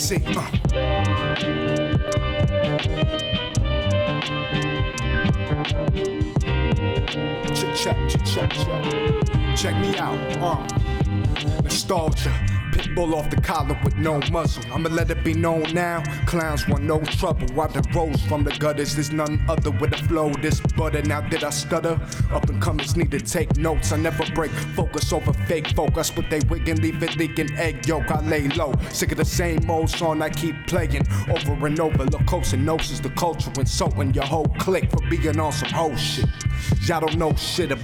see. Check me out, nostalgia, pitbull off the collar with no muzzle. I'ma let it be known now, clowns want no trouble. I done rose from the gutters, there's none other with a flow this butter. Now did I stutter? Up and comers need to take notes. I never break focus over fake folk. I split they wig and leave it leaking egg yolk. I lay low, sick of the same old song I keep playing over and over. Look close and knows is the culture, insulting your whole clique for being on some whole shit. Y'all don't know shit about